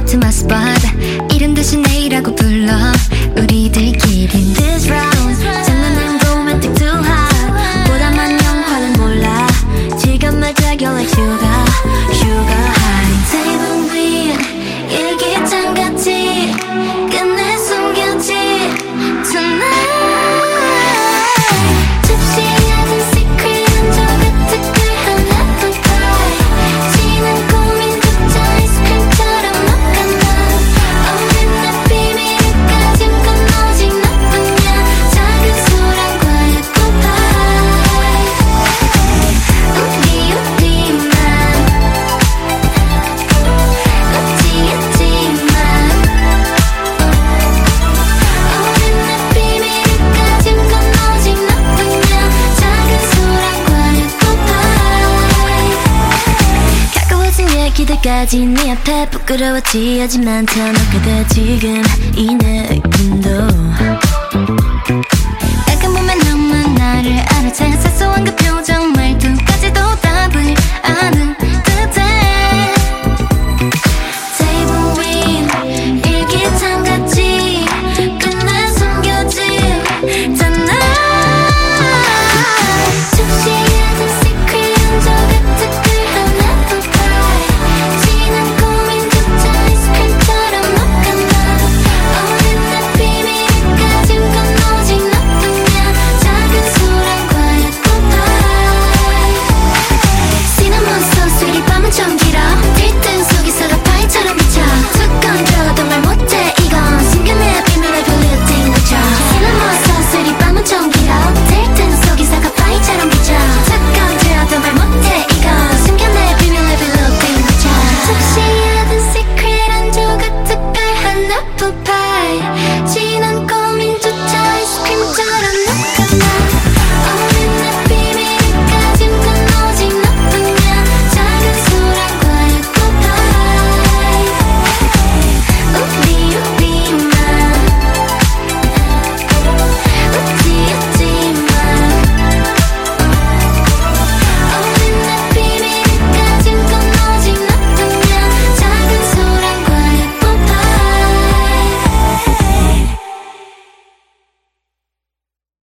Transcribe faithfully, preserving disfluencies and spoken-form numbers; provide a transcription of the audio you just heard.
to my spot. 이름 대신 내일이라고 불러 우리들끼리 this round. 장난은 romantic too hot. 보다만 영화는 몰라. 지금 말자 you're like sugar, sugar high. 테이블 위에 일기장같이 끝내 숨겼지 tonight. 기대까지 네 앞에 부끄러워지 하지만 더 녹아다 지금 이 느낌도